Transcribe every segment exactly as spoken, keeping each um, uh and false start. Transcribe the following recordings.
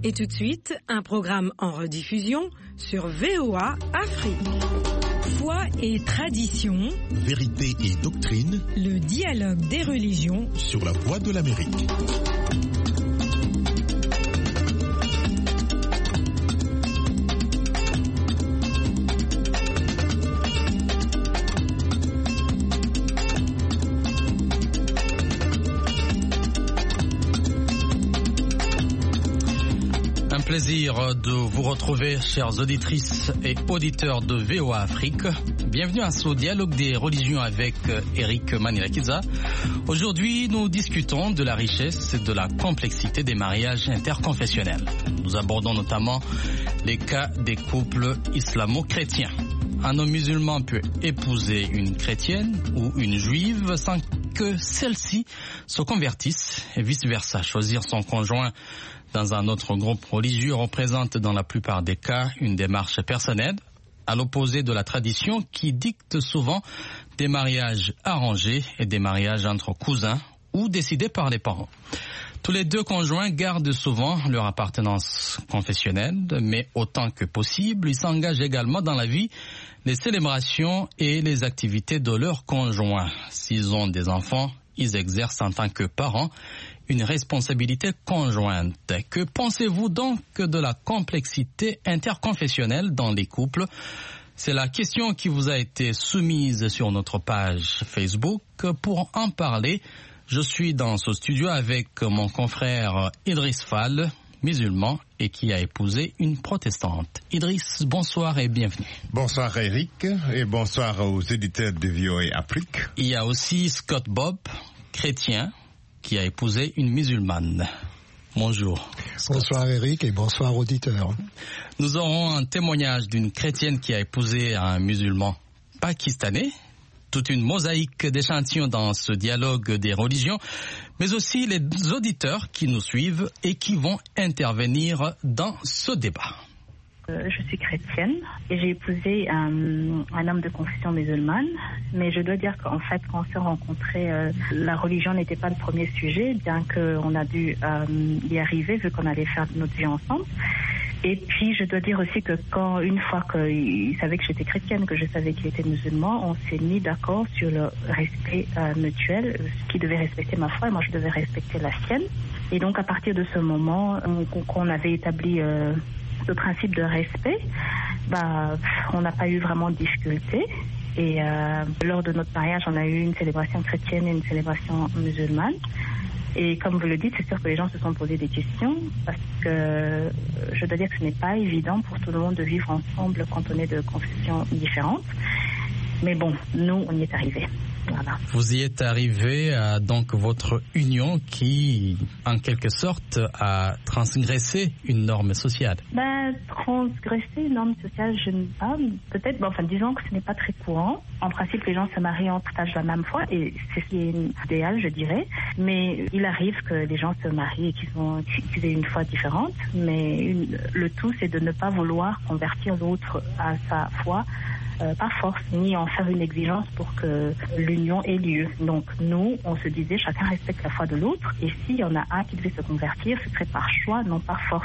Et tout de suite, un programme en rediffusion sur V O A Afrique. Foi et tradition, vérité et doctrine, le dialogue des religions sur la voie de l'Amérique. Plaisir de vous retrouver, chères auditrices et auditeurs de V O A Afrique. Bienvenue à ce dialogue des religions avec Eric Manilakiza. Aujourd'hui, nous discutons de la richesse et de la complexité des mariages interconfessionnels. Nous abordons notamment les cas des couples islamo-chrétiens. Un homme musulman peut épouser une chrétienne ou une juive sans que celle-ci se convertisse et vice-versa. Choisir son conjoint dans un autre groupe religieux représente dans la plupart des cas une démarche personnelle, à l'opposé de la tradition qui dicte souvent des mariages arrangés et des mariages entre cousins ou décidés par les parents. Tous les deux conjoints gardent souvent leur appartenance confessionnelle, mais autant que possible, ils s'engagent également dans la vie, les célébrations et les activités de leurs conjoints. S'ils ont des enfants, ils exercent en tant que parents une responsabilité conjointe. Que pensez-vous donc de la complexité interconfessionnelle dans les couples? C'est la question qui vous a été soumise sur notre page Facebook. Pour en parler, je suis dans ce studio avec mon confrère Idriss Fall, musulman et qui a épousé une protestante. Idriss, bonsoir et bienvenue. Bonsoir Eric et bonsoir aux éditeurs de V O A Afrique. Il y a aussi Scott Bob, chrétien, qui a épousé une musulmane. Bonjour. Bonsoir Eric et bonsoir auditeurs. Nous aurons un témoignage d'une chrétienne qui a épousé un musulman pakistanais. Toute une mosaïque d'échantillons dans ce dialogue des religions, mais aussi les auditeurs qui nous suivent et qui vont intervenir dans ce débat. Je suis chrétienne et j'ai épousé un, un homme de confession musulmane, mais je dois dire qu'en fait, quand on s'est rencontrés, euh, la religion n'était pas le premier sujet, bien qu'on a dû euh, y arriver vu qu'on allait faire notre vie ensemble. Et puis, je dois dire aussi que quand, une fois qu'il savait que j'étais chrétienne, que je savais qu'il était musulman, on s'est mis d'accord sur le respect euh, mutuel, qui devait respecter ma foi et moi je devais respecter la sienne. Et donc, à partir de ce moment, on, qu'on avait établi euh, le principe de respect, bah, on n'a pas eu vraiment de difficulté. Et euh, lors de notre mariage, on a eu une célébration chrétienne et une célébration musulmane. Et comme vous le dites, c'est sûr que les gens se sont posés des questions parce que je dois dire que ce n'est pas évident pour tout le monde de vivre ensemble quand on est de confessions différentes. Mais bon, nous, on y est arrivés. Voilà. Vous y êtes arrivé à donc votre union qui, en quelque sorte, a transgressé une norme sociale. Ben, transgresser une norme sociale, je ne sais pas. Peut-être, ben, enfin, disons que ce n'est pas très courant. En principe, les gens se marient en partage la même foi et c'est ce qui est idéal, je dirais. Mais il arrive que les gens se marient et qu'ils, ont, qu'ils aient une foi différente. Mais une, le tout, c'est de ne pas vouloir convertir l'autre à sa foi Euh, par force, ni en faire une exigence pour que l'union ait lieu. Donc nous, on se disait, chacun respecte la foi de l'autre, et s'il y en a un qui devait se convertir, ce serait par choix, non par force.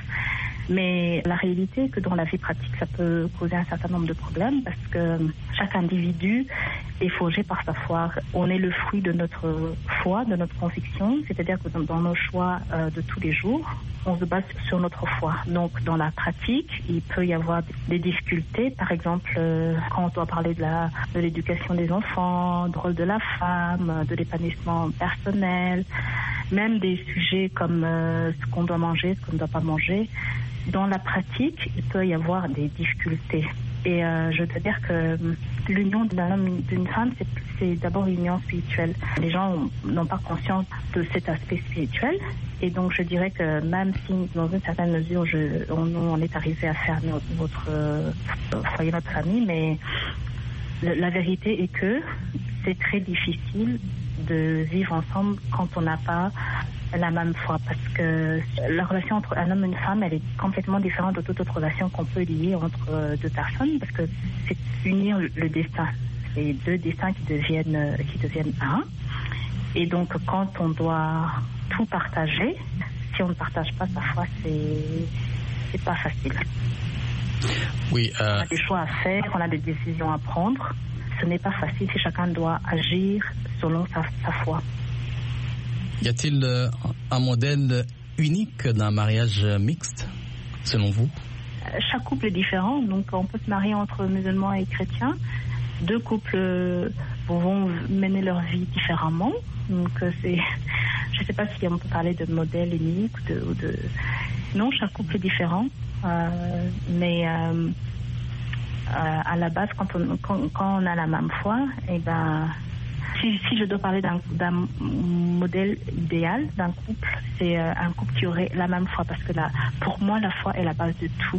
Mais la réalité est que dans la vie pratique, ça peut causer un certain nombre de problèmes parce que chaque individu est forgé par sa foi. On est le fruit de notre foi, de notre conviction, c'est-à-dire que dans, dans nos choix euh, de tous les jours, on se base sur notre foi. Donc dans la pratique, il peut y avoir des difficultés, par exemple euh, quand on doit parler de, la, de l'éducation des enfants, du rôle de la femme, de l'épanouissement personnel, même des sujets comme euh, ce qu'on doit manger, ce qu'on ne doit pas manger. Dans la pratique, il peut y avoir des difficultés. Et euh, je dois dire que l'union d'un homme et d'une femme, c'est, c'est d'abord une union spirituelle. Les gens n'ont pas conscience de cet aspect spirituel. Et donc, je dirais que même si, dans une certaine mesure, je, on, on est arrivé à faire notre, notre euh, foyer, notre famille, mais le, la vérité est que c'est très difficile de vivre ensemble quand on n'a pas la même foi, parce que la relation entre un homme et une femme, elle est complètement différente de toute autre relation qu'on peut lier entre deux personnes, parce que c'est unir le destin. C'est deux destins qui deviennent, qui deviennent un. Et donc, quand on doit tout partager, si on ne partage pas sa foi, c'est c'est pas facile. Oui, euh... On a des choix à faire, on a des décisions à prendre. Ce n'est pas facile si chacun doit agir selon sa, sa foi. Y a-t-il euh, un modèle unique d'un mariage mixte, selon vous? Chaque couple est différent, donc on peut se marier entre musulmans et chrétiens. Deux couples vont mener leur vie différemment. Donc c'est, je ne sais pas si on peut parler de modèle unique ou de, ou de... Non, chaque couple est différent. Euh, mais euh, euh, à la base, quand on, quand, quand on a la même foi, et ben, si, si je dois parler d'un, d'un modèle idéal d'un couple, c'est euh, un couple qui aurait la même foi, parce que la, pour moi, la foi est la base de tout.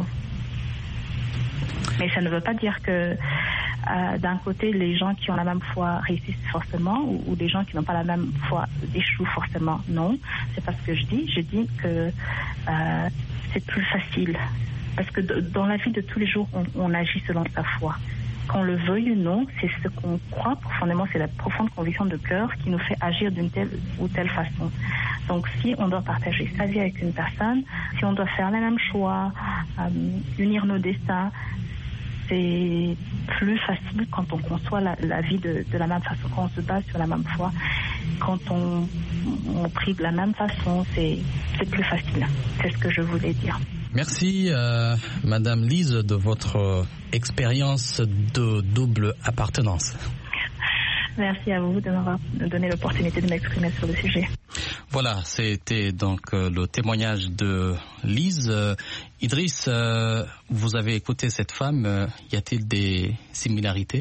Mais ça ne veut pas dire que euh, d'un côté, les gens qui ont la même foi réussissent forcément, ou, ou les gens qui n'ont pas la même foi échouent forcément. Non, c'est pas ce que je dis. Je dis que euh, c'est plus facile. Parce que de, dans la vie de tous les jours, on, on agit selon sa foi. Qu'on le veuille ou non, c'est ce qu'on croit profondément, c'est la profonde conviction de cœur qui nous fait agir d'une telle ou telle façon. Donc si on doit partager sa vie avec une personne, si on doit faire les mêmes choix, euh, unir nos destins, c'est plus facile quand on conçoit la, la vie de, de la même façon, quand on se base sur la même foi. Quand on, on prie de la même façon, c'est, c'est plus facile. C'est ce que je voulais dire. Merci, euh, Madame Lise, de votre expérience de double appartenance. Merci à vous de m'avoir donné l'opportunité de m'exprimer sur le sujet. Voilà, c'était donc euh, le témoignage de Lise. Euh, Idriss, euh, vous avez écouté cette femme. Euh, y a-t-il des similarités?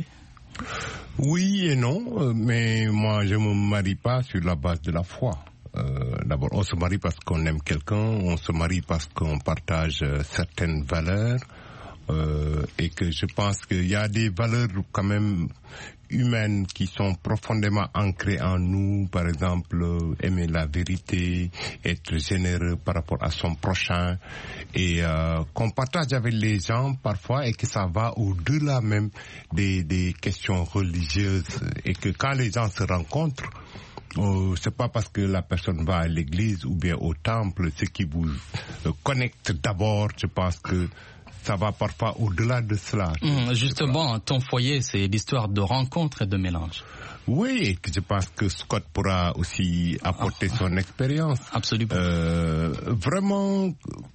Oui et non, mais moi je me marie pas sur la base de la foi. Euh, d'abord, on se marie parce qu'on aime quelqu'un, on se marie parce qu'on partage euh, certaines valeurs, euh, et que je pense qu'il y a des valeurs quand même humaines qui sont profondément ancrées en nous, par exemple euh, aimer la vérité, être généreux par rapport à son prochain, et euh, qu'on partage avec les gens parfois, et que ça va au-delà même des, des questions religieuses, et que quand les gens se rencontrent, Euh, c'est pas parce que la personne va à l'église ou bien au temple, ce qui vous euh, connecte d'abord. Je pense que ça va parfois au-delà de cela. Mmh, justement, ton foyer, c'est l'histoire de rencontre et de mélange. Oui, et je pense que Scott pourra aussi apporter ah, son expérience. Absolument. Euh, vraiment,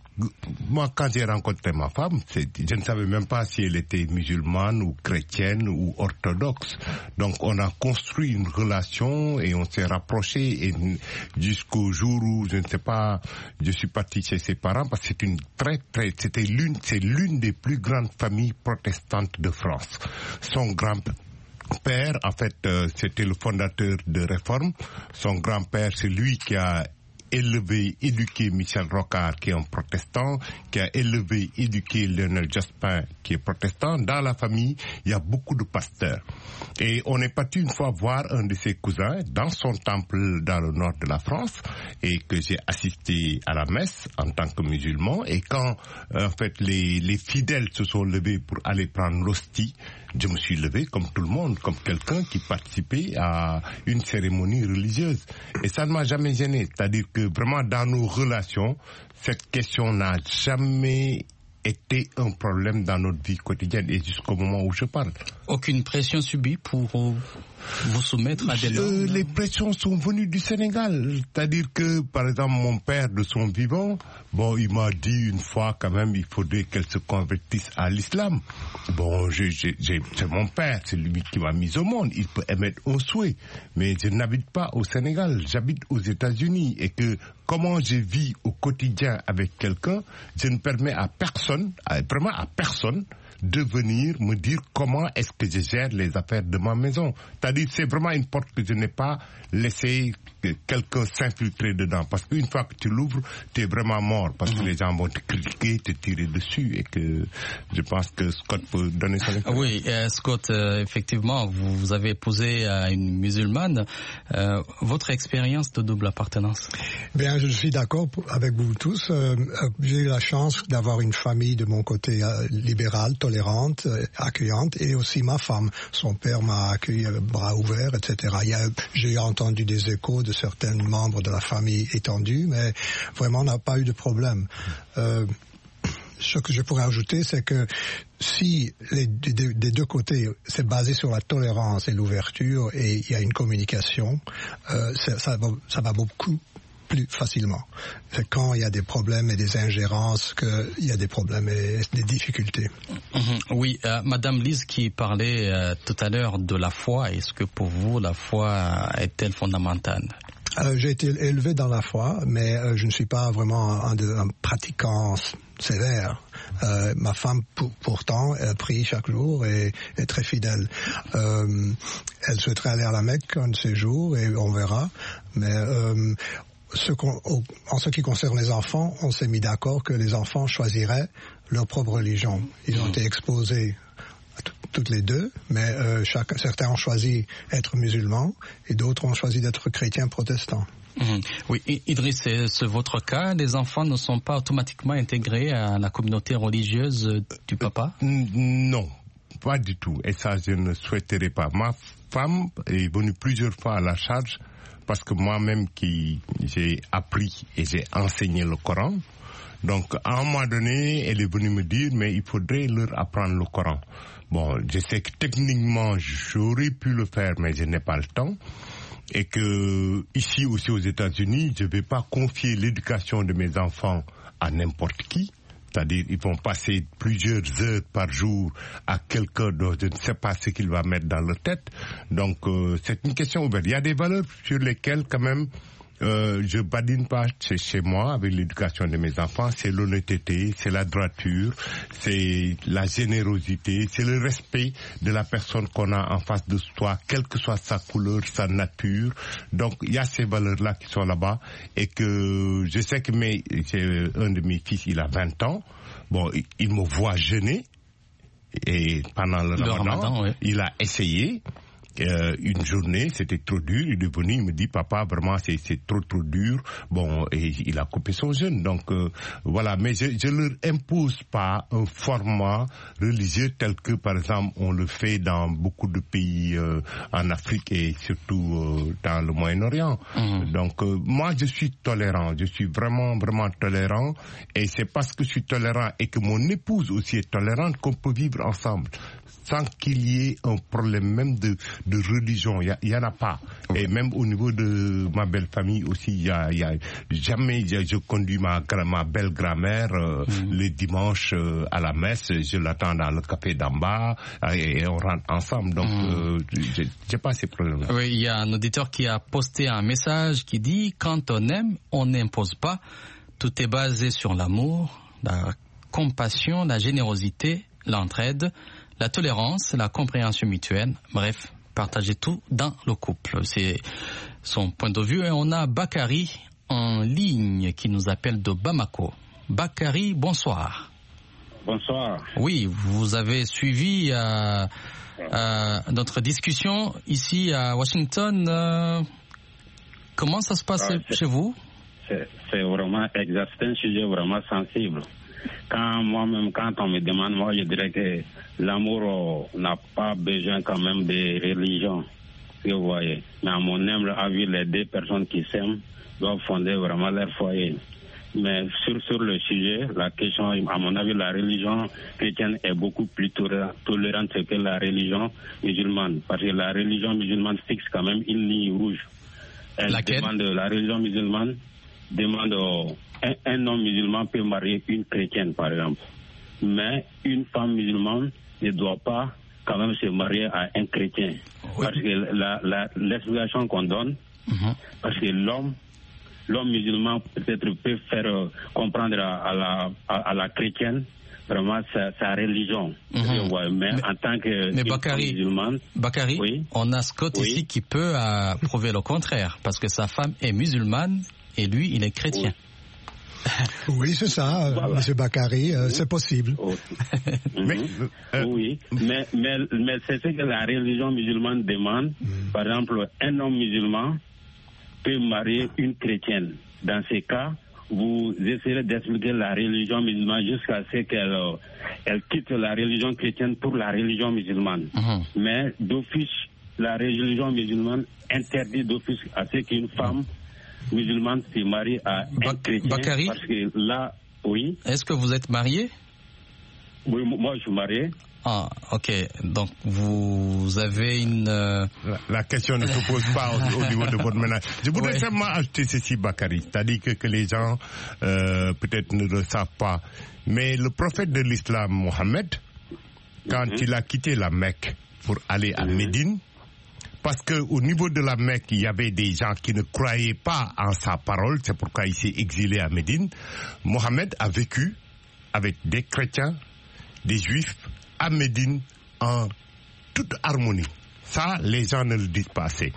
moi, quand j'ai rencontré ma femme, c'est, je ne savais même pas si elle était musulmane ou chrétienne ou orthodoxe. Donc, on a construit une relation et on s'est rapprochés, et jusqu'au jour où, je ne sais pas, je suis parti chez ses parents, parce que c'est une très, très, c'était l'une, c'est l'une des plus grandes familles protestantes de France. Son grand-père, père, en fait, euh, c'était le fondateur de Réforme. Son grand-père, c'est lui qui a élevé, éduqué Michel Rocard, qui est un protestant, qui a élevé, éduqué Lionel Jospin, qui est protestant. Dans la famille, il y a beaucoup de pasteurs. Et on est parti une fois voir un de ses cousins dans son temple dans le nord de la France, et que j'ai assisté à la messe en tant que musulman. Et quand, en fait, les, les fidèles se sont levés pour aller prendre l'hostie, je me suis levé comme tout le monde, comme quelqu'un qui participait à une cérémonie religieuse. Et ça ne m'a jamais gêné. C'est-à-dire que vraiment dans nos relations, cette question n'a jamais été un problème dans notre vie quotidienne, et jusqu'au moment où je parle. Aucune pression subie pour vous soumettre à des normes? euh, Les pressions sont venues du Sénégal. C'est-à-dire que, par exemple, mon père de son vivant, bon, il m'a dit une fois quand même, il faudrait qu'elle se convertisse à l'islam. Bon, j'ai, j'ai, j'ai, c'est mon père, c'est lui qui m'a mis au monde. Il peut émettre un souhait. Mais je n'habite pas au Sénégal, j'habite aux États-Unis. Et que comment je vis au quotidien avec quelqu'un, je ne permets à personne, à, vraiment à personne, de venir me dire comment est-ce que je gère les affaires de ma maison. C'est-à-dire, c'est vraiment une porte que je n'ai pas laissé quelqu'un s'infiltrer dedans. Parce qu'une fois que tu l'ouvres, tu es vraiment mort. Parce que les gens vont te critiquer, te tirer dessus. Et que je pense que Scott peut donner son expérience. Oui, euh, Scott, euh, effectivement, vous, vous avez épousé euh, une musulmane. Euh, votre expérience de double appartenance? Bien, je suis d'accord avec vous tous. Euh, j'ai eu la chance d'avoir une famille de mon côté euh, libérale, tolérante. tolérante, accueillante, et aussi ma femme. Son père m'a accueilli avec bras ouverts, et cetera. Il y a, j'ai entendu des échos de certains membres de la famille étendue, mais vraiment on n'a pas eu de problème. Euh, Ce que je pourrais ajouter, c'est que si les, des, des deux côtés, c'est basé sur la tolérance et l'ouverture et il y a une communication, euh, ça, ça, va, ça va beaucoup plus facilement. C'est quand il y a des problèmes et des ingérences qu'il y a des problèmes et des difficultés. Mmh, oui, euh, Madame Lise qui parlait euh, tout à l'heure de la foi, est-ce que pour vous la foi est-elle fondamentale ? Euh, j'ai été élevé dans la foi, mais euh, je ne suis pas vraiment un, un pratiquant sévère. Euh, ma femme, pour, pourtant, elle prie chaque jour et est très fidèle. Euh, elle souhaiterait aller à la Mecque un de ces jours et on verra. Mais euh, ce qu'on, en ce qui concerne les enfants, on s'est mis d'accord que les enfants choisiraient leur propre religion. Ils ont été exposés toutes les deux, mais euh, chaque, certains ont choisi d'être musulmans et d'autres ont choisi d'être chrétiens protestants. Mmh. Oui, Idriss, c'est, c'est votre cas. Les enfants ne sont pas automatiquement intégrés à la communauté religieuse du papa ? euh, Non, pas du tout. Et ça, je ne souhaiterais pas. Ma femme est venue plusieurs fois à la charge parce que moi-même qui j'ai appris et j'ai enseigné le Coran. Donc, à un moment donné, elle est venue me dire, mais il faudrait leur apprendre le Coran. Bon, je sais que techniquement, j'aurais pu le faire, mais je n'ai pas le temps. Et que, ici aussi aux États-Unis, je ne vais pas confier l'éducation de mes enfants à n'importe qui. C'est-à-dire, ils vont passer plusieurs heures par jour à quelqu'un dont je ne sais pas ce qu'il va mettre dans leur tête. Donc, euh, c'est une question ouverte. Il y a des valeurs sur lesquelles, quand même, Euh, je badine pas chez, chez moi avec l'éducation de mes enfants. C'est l'honnêteté, c'est la droiture, c'est la générosité, c'est le respect de la personne qu'on a en face de soi, quelle que soit sa couleur, sa nature. Donc il y a ces valeurs-là qui sont là-bas et que je sais que mes, j'ai un de mes fils, il a vingt ans. Bon, il, il me voit jeûner et pendant le, le Ramadan, Ramadan ouais. Il a essayé. Euh, une journée, c'était trop dur, il est venu, il me dit, papa, vraiment, c'est, c'est trop, trop dur. Bon, et il a coupé son jeûne. Donc, euh, voilà. Mais je, je leur impose pas un format religieux tel que, par exemple, on le fait dans beaucoup de pays euh, en Afrique et surtout euh, dans le Moyen-Orient. Mmh. Donc, euh, moi, je suis tolérant. Je suis vraiment, vraiment tolérant. Et c'est parce que je suis tolérant et que mon épouse aussi est tolérante qu'on peut vivre ensemble. Sans qu'il y ait un problème même de, de religion. Il y en a pas. Et même au niveau de ma belle famille aussi, il y a, y a jamais je, je conduis ma, ma belle grand-mère euh, mmh. les dimanches euh, à la messe. Je l'attends dans le café d'en bas et, et on rentre ensemble. Donc, mmh. euh, j'ai, j'ai pas ces problèmes. Oui, il y a un auditeur qui a posté un message qui dit « Quand on aime, on n'impose pas. Tout est basé sur l'amour, la compassion, la générosité, l'entraide. » La tolérance, la compréhension mutuelle, bref, partager tout dans le couple. C'est son point de vue. Et on a Bakary en ligne qui nous appelle de Bamako. Bakary, bonsoir. Bonsoir. Oui, vous avez suivi euh, euh, notre discussion ici à Washington. Euh, comment ça se passe ah, chez vous? c'est, c'est vraiment exact, c'est un sujet vraiment sensible. Quand moi-même, quand on me demande, moi je dirais que l'amour euh, n'a pas besoin quand même de religion, vous voyez. Mais à mon humble avis, les deux personnes qui s'aiment doivent fonder vraiment leur foyer. Mais sur, sur le sujet, la question, à mon avis, la religion chrétienne est beaucoup plus tolérante que la religion musulmane. Parce que la religion musulmane fixe quand même une ligne rouge. Elle Laquelle? demande, la religion musulmane demande... Euh, Un, un homme musulman peut marier une chrétienne, par exemple. Mais une femme musulmane ne doit pas quand même se marier à un chrétien. Oui. Parce que la, la, l'explication qu'on donne, mm-hmm. parce que l'homme, l'homme musulman peut-être peut faire euh, comprendre à, à, la, à, à la chrétienne vraiment sa, sa religion. Mm-hmm. Ouais, mais, mais en tant que mais Bakary, musulmane... Bakary, oui. On a Scott oui. ici qui peut euh, prouver le contraire. Parce que sa femme est musulmane et lui, il est chrétien. Oui. Oui, c'est ça, voilà. Monsieur Bakary, euh, c'est possible. Oh. mais, euh, oui, mais, mais, mais c'est ce que la religion musulmane demande. Mm. Par exemple, un homme musulman peut marier une chrétienne. Dans ces cas, vous essayerez d'expliquer la religion musulmane jusqu'à ce qu'elle euh, elle quitte la religion chrétienne pour la religion musulmane. Uh-huh. Mais d'office, la religion musulmane interdit d'office à ce qu'une femme musulmane se marie à ba- un chrétien. Bakary, parce que là, oui. Est-ce que vous êtes marié? Oui, moi je suis marié. Ah, ok. Donc, vous avez une... Euh... La, la question ne se pose pas au, au niveau de votre ménage. Je voudrais ouais. simplement ajouter ceci, Bakary. C'est-à-dire que, que les gens, euh, peut-être ne le savent pas. Mais le prophète de l'islam, Mohammed, quand mm-hmm. il a quitté la Mecque pour aller à mm-hmm. Médine, parce qu'au niveau de la Mecque, il y avait des gens qui ne croyaient pas en sa parole, c'est pourquoi il s'est exilé à Médine. Mohammed a vécu avec des chrétiens, des juifs, à Médine en toute harmonie. Ça, les gens ne le disent pas assez.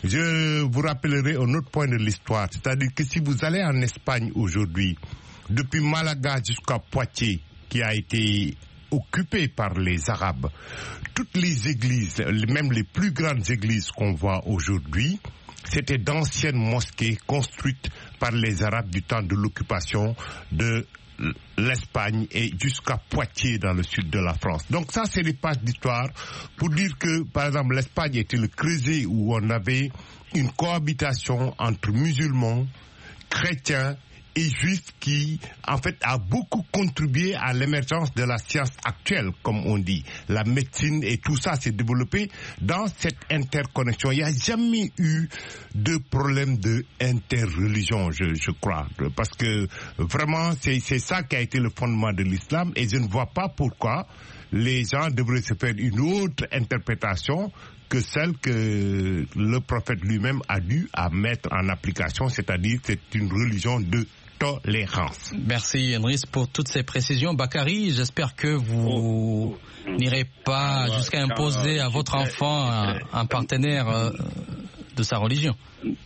Je vous rappellerai un autre point de l'histoire, c'est-à-dire que si vous allez en Espagne aujourd'hui, depuis Malaga jusqu'à Poitiers, qui a été occupé par les Arabes, toutes les églises, même les plus grandes églises qu'on voit aujourd'hui, c'était d'anciennes mosquées construites par les Arabes du temps de l'occupation de l'Espagne et jusqu'à Poitiers dans le sud de la France. Donc ça, c'est des pages d'histoire pour dire que, par exemple, l'Espagne était le creuset où on avait une cohabitation entre musulmans, chrétiens et juifs qui, en fait, a beaucoup contribué à l'émergence de la science actuelle, comme on dit. La médecine et tout ça s'est développé dans cette interconnexion. Il n'y a jamais eu de problème de interreligion, je, je crois. Parce que, vraiment, c'est, c'est ça qui a été le fondement de l'islam et je ne vois pas pourquoi les gens devraient se faire une autre interprétation que celle que le prophète lui-même a dû à mettre en application, c'est-à-dire c'est une religion de tolérance. Merci Enris pour toutes ces précisions. Bakary, j'espère que vous oh. n'irez pas ah, jusqu'à imposer à votre enfant un, un partenaire euh, de sa religion.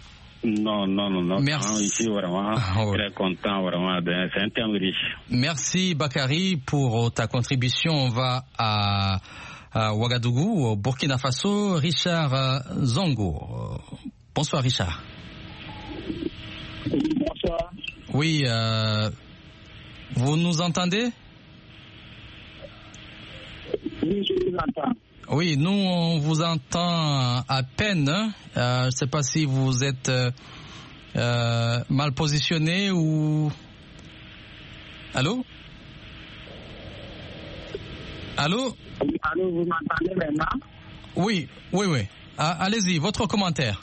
Non, non, non, non. Merci. Ici, vraiment, ah, ouais. Très content, vraiment, de... c'est un thème riche. Merci Bakary pour ta contribution. On va à, à Ouagadougou, au Burkina Faso. Richard Zongo. Bonsoir Richard. Oui, bonsoir. Oui, euh, vous nous entendez? Oui, je vous entends. Oui, nous, on vous entend à peine. Hein? Euh, je ne sais pas si vous êtes euh, euh, mal positionné ou... Allô? Allô? Oui, allô, vous m'entendez maintenant? Oui, oui, oui. Ah, allez-y, votre commentaire.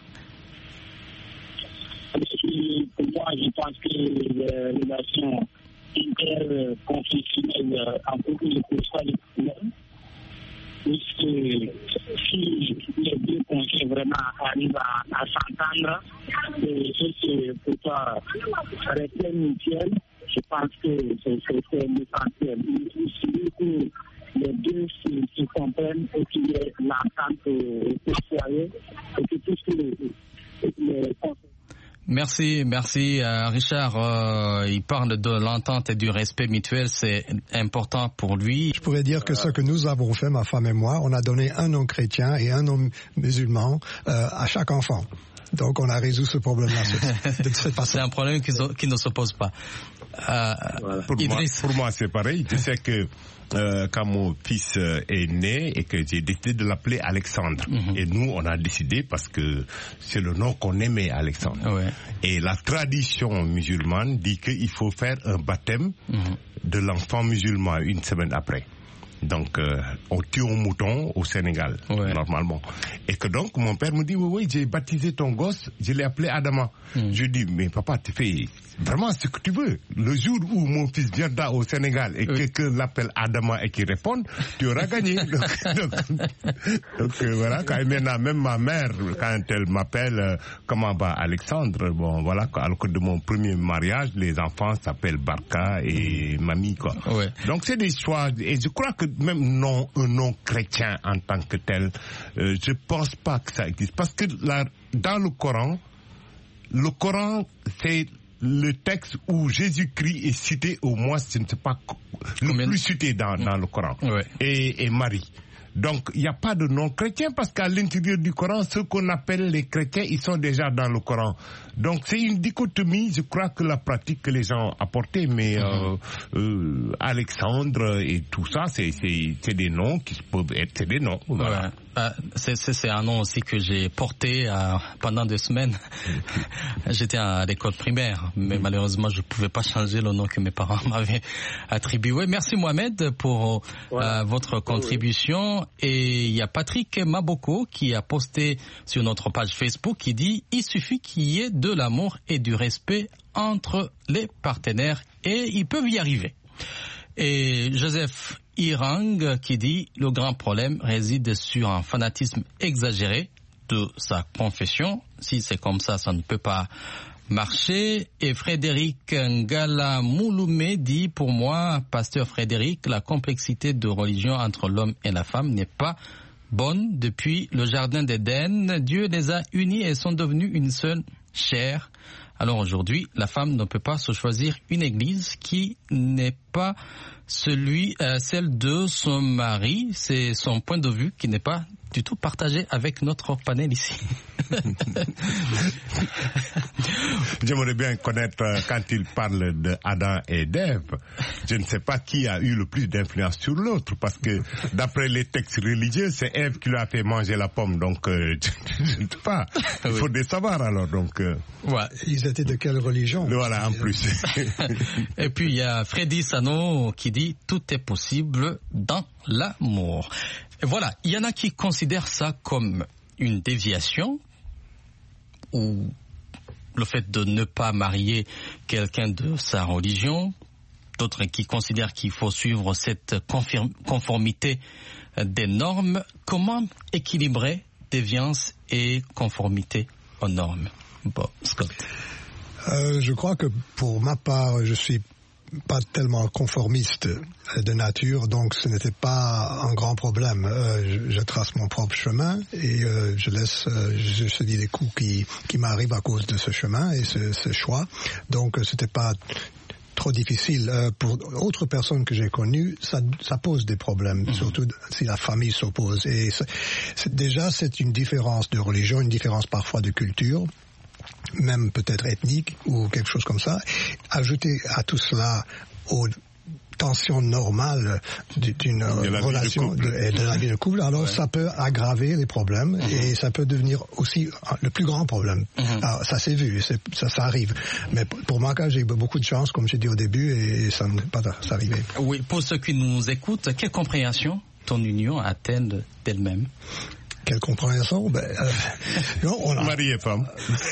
Pour moi, je pense que les relations interconfessionnelles en beaucoup de fois les problèmes. Puisque si les deux conseils vraiment arrivent à, à s'entendre, et c'est pourquoi rester mutuel, je pense que c'est, c'est, c'est l'essentiel. Il suffit que les deux se, se comprennent et qu'il y ait l'entente au foyer et que tout ce que les, les conseils. Merci, merci euh, Richard. Euh, il parle de l'entente et du respect mutuel, c'est important pour lui. Je pourrais dire que ce que nous avons fait, ma femme et moi, on a donné un nom chrétien et un nom musulman euh, à chaque enfant. Donc on a résolu ce problème-là de cette façon. C'est un problème qui, qui ne se pose pas. Euh, voilà. pour, moi, pour moi, c'est pareil. Je sais que euh, quand mon fils euh, est né et que j'ai décidé de l'appeler Alexandre. Mm-hmm. Et nous, on a décidé parce que c'est le nom qu'on aimait, Alexandre. Ouais. Et la tradition musulmane dit qu'il faut faire un baptême mm-hmm. de l'enfant musulman une semaine après. Donc, euh, on tue un mouton au Sénégal, ouais. normalement. Et que donc, mon père me dit, oui, oui, j'ai baptisé ton gosse, je l'ai appelé Adama. Mm. Je dis, mais papa, tu fais vraiment ce que tu veux. Le jour où mon fils viendra au Sénégal et oui. quelqu'un l'appelle Adama et qu'il réponde, tu auras gagné. donc, donc, donc euh, voilà, quand maintenant, même ma mère, quand elle m'appelle, euh, comment va Alexandre, bon, voilà, alors que de mon premier mariage, les enfants s'appellent Barka et Mamie, quoi. Ouais. Donc, c'est des choix, et je crois que même non, un nom chrétien en tant que tel, euh, je pense pas que ça existe. Parce que là, dans le Coran, le Coran, c'est le texte où Jésus-Christ est cité au moins, je ne sais pas, le Combien? plus cité dans, dans le Coran. Ouais. Et, et Marie. Donc, il n'y a pas de non-chrétiens parce qu'à l'intérieur du Coran, ceux qu'on appelle les chrétiens, ils sont déjà dans le Coran. Donc, c'est une dichotomie, je crois, que la pratique que les gens apportaient, mais euh, euh, Alexandre et tout ça, c'est, c'est, c'est des noms qui peuvent être c'est des noms. Voilà. Ouais. Euh, c'est, c'est, c'est un nom aussi que j'ai porté euh, pendant deux semaines. J'étais à l'école primaire, mais malheureusement, je ne pouvais pas changer le nom que mes parents m'avaient attribué. Merci Mohamed pour euh, votre contribution. Oui. Et il y a Patrick Maboko qui a posté sur notre page Facebook qui dit « Il suffit qu'il y ait de l'amour et du respect entre les partenaires et ils peuvent y arriver. » Et Joseph Irang qui dit « Le grand problème réside sur un fanatisme exagéré de sa confession. Si c'est comme ça, ça ne peut pas marcher. » Et Frédéric Ngala Mouloumé dit « Pour moi, pasteur Frédéric, la complexité de religion entre l'homme et la femme n'est pas bonne. Depuis le jardin d'Éden, Dieu les a unis et sont devenus une seule chair. Alors aujourd'hui, la femme ne peut pas se choisir une église qui n'est pas celui, euh, celle de son mari. C'est son point de vue qui n'est pas du tout partagé avec notre panel ici. » J'aimerais bien connaître, euh, quand il parle de Adam et d'Ève, je ne sais pas qui a eu le plus d'influence sur l'autre, parce que d'après les textes religieux, c'est Ève qui lui a fait manger la pomme, donc euh, je ne sais pas. Il oui. faudrait savoir alors. Donc, euh... ouais. Ils étaient de quelle religion? Voilà, en plus. Et puis il y a Freddy Sano qui dit « Tout est possible dans l'amour ». Et voilà, il y en a qui considèrent ça comme une déviation ou le fait de ne pas marier quelqu'un de sa religion, d'autres qui considèrent qu'il faut suivre cette conformité des normes. Comment équilibrer déviance et conformité aux normes? Bon, Scott. Euh, je crois que pour ma part, je suis pas tellement conformiste de nature, donc ce n'était pas un grand problème. Euh, je, je trace mon propre chemin et euh, je laisse, euh, je se dis les coups qui, qui m'arrivent à cause de ce chemin et ce, ce choix. Donc c'était pas trop difficile. Euh, pour autres personnes que j'ai connues, ça, ça pose des problèmes, mmh. surtout si la famille s'oppose. Et c'est, c'est, déjà, c'est une différence de religion, une différence parfois de culture, même peut-être ethnique ou quelque chose comme ça. Ajouter à tout cela aux tensions normales d'une relation de, de, de la vie de couple, alors ouais. ça peut aggraver les problèmes mm-hmm. et ça peut devenir aussi le plus grand problème. Mm-hmm. Alors, ça s'est vu, c'est, ça, ça arrive. Mais pour moi, j'ai eu beaucoup de chance, comme j'ai dit au début, et ça ne peut pas s'arriver. Oui, pour ceux qui nous écoutent, quelle compréhension ton union a-t-elle d'elle-même? Quelle compréhension? Ben, euh, non, on a... Mari et femme.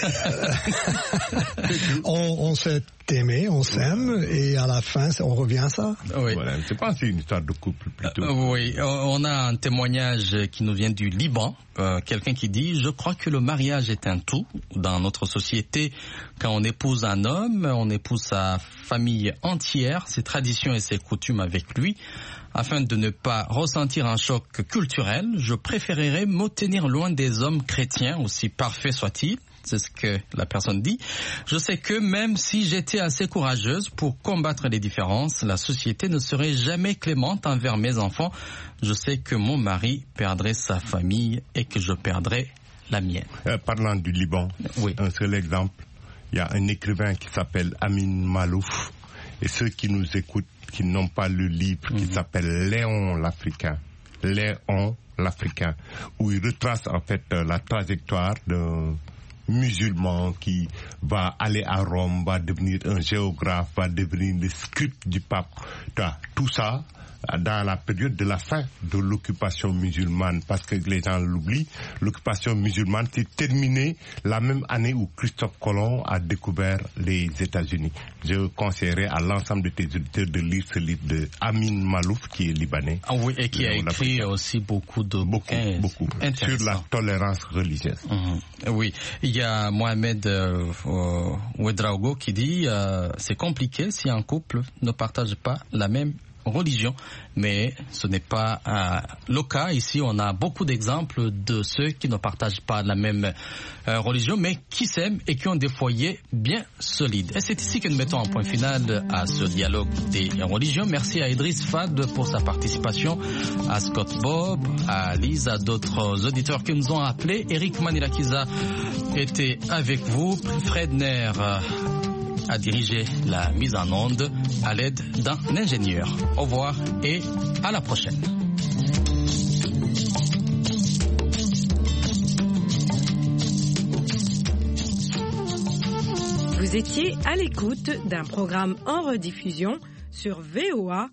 on, on s'est aimé, on s'aime, et à la fin, on revient à ça. Oui. Voilà, c'est pas une histoire de couple plutôt. Euh, oui, on a un témoignage qui nous vient du Liban. Euh, quelqu'un qui dit « Je crois que le mariage est un tout. Dans notre société, quand on épouse un homme, on épouse sa famille entière, ses traditions et ses coutumes avec lui. Afin de ne pas ressentir un choc culturel, je préférerais me tenir loin des hommes chrétiens, aussi parfaits soient-ils. » C'est ce que la personne dit. « Je sais que même si j'étais assez courageuse pour combattre les différences, la société ne serait jamais clémente envers mes enfants. Je sais que mon mari perdrait sa famille et que je perdrais la mienne. » euh, Parlant du Liban, oui. un seul exemple. Il y a un écrivain qui s'appelle Amin Malouf. Et ceux qui nous écoutent, qui n'ont pas le livre, mmh. qui s'appelle Léon l'Africain. Léon l'Africain. Où il retrace en fait la trajectoire d'un musulman qui va aller à Rome, va devenir un géographe, va devenir le scribe du pape. Tout ça dans la période de la fin de l'occupation musulmane, parce que les gens l'oublient, l'occupation musulmane s'est terminée la même année où Christophe Colomb a découvert les États-Unis. Je conseillerais à l'ensemble de tes auditeurs de lire ce livre de Amin Malouf, qui est libanais. Ah oui, et qui a écrit aussi beaucoup de bouquins beaucoup, beaucoup sur la tolérance religieuse. Mmh. Oui, il y a Mohamed euh, Ouedraogo qui dit euh, c'est compliqué si un couple ne partage pas la même religion, mais ce n'est pas euh, le cas. Ici, on a beaucoup d'exemples de ceux qui ne partagent pas la même euh, religion, mais qui s'aiment et qui ont des foyers bien solides. Et c'est ici que nous mettons un point final à ce dialogue des religions. Merci à Idriss Fad pour sa participation, à Scott Bob, à Lise, à d'autres auditeurs qui nous ont appelés. Eric Manilakiza était avec vous. Fred Ner a dirigé la mise en onde à l'aide d'un ingénieur. Au revoir et à la prochaine. Vous étiez à l'écoute d'un programme en rediffusion sur V O A